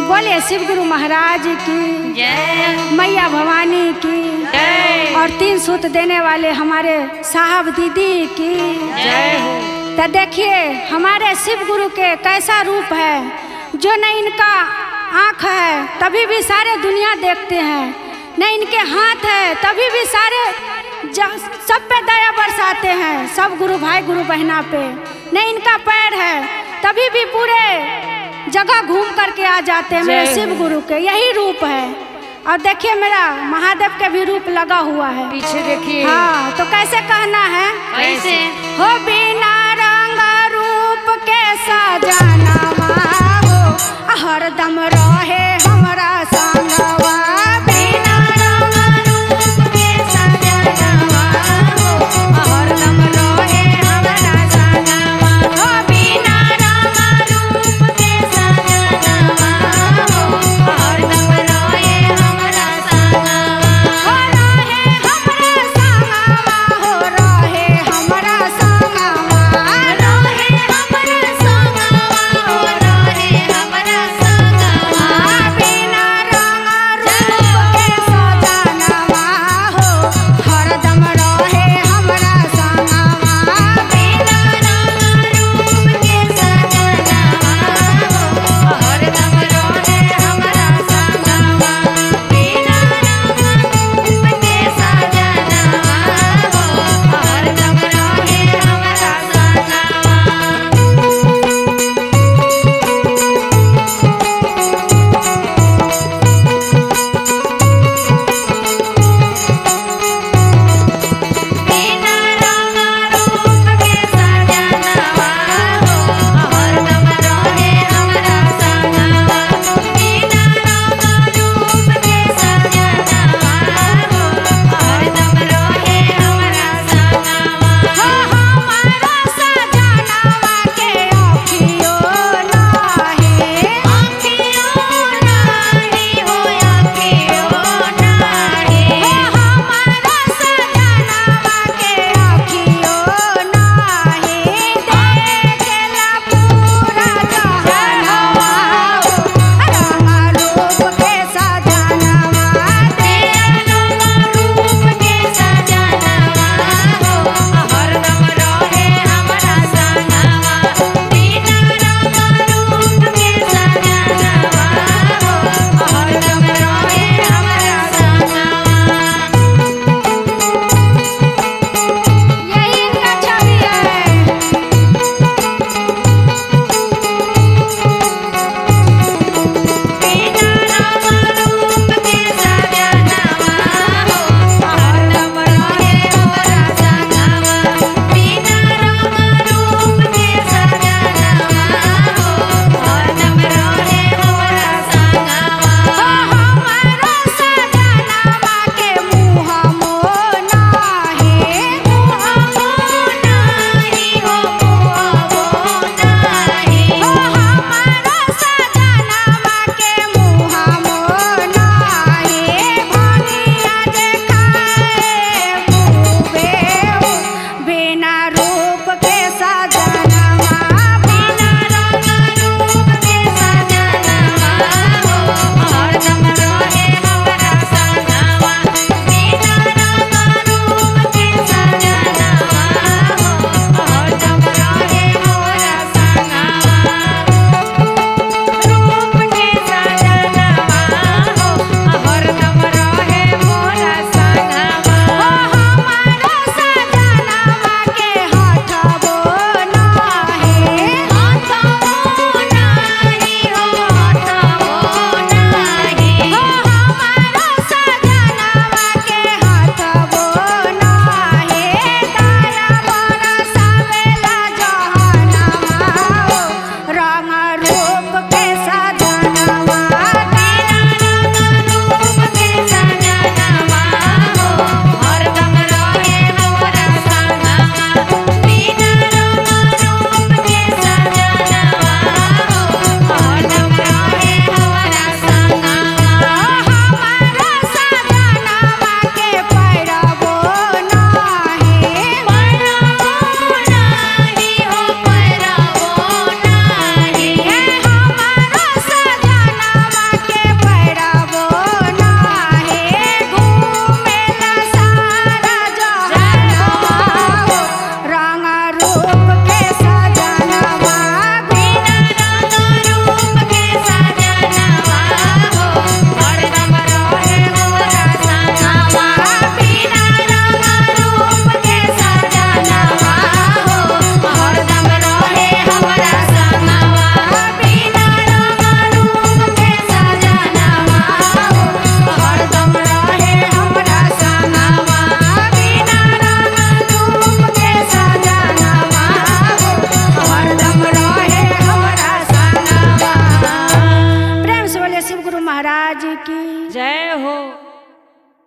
बोले शिव गुरु महाराज की जय, मैया भवानी की जय, और 3 सूत देने वाले हमारे साहब दीदी की जय हो। तो देखिए हमारे शिव गुरु के कैसा रूप है, जो न इनका आँख है तभी भी सारे दुनिया देखते हैं, न इनके हाथ है तभी भी सारे सब पे दया बरसाते हैं, सब गुरु भाई गुरु बहना पे। न इनका पैर है तभी भी पूरे जगह घूम करके आ जाते हैं मेरे शिव गुरु के, यही रूप है। और देखिए मेरा महादेव के भी रूप लगा हुआ है पीछे देखिए। हाँ, तो कैसे कहना है, कैसे हो बिना रंग रूप के सजना हो हरदम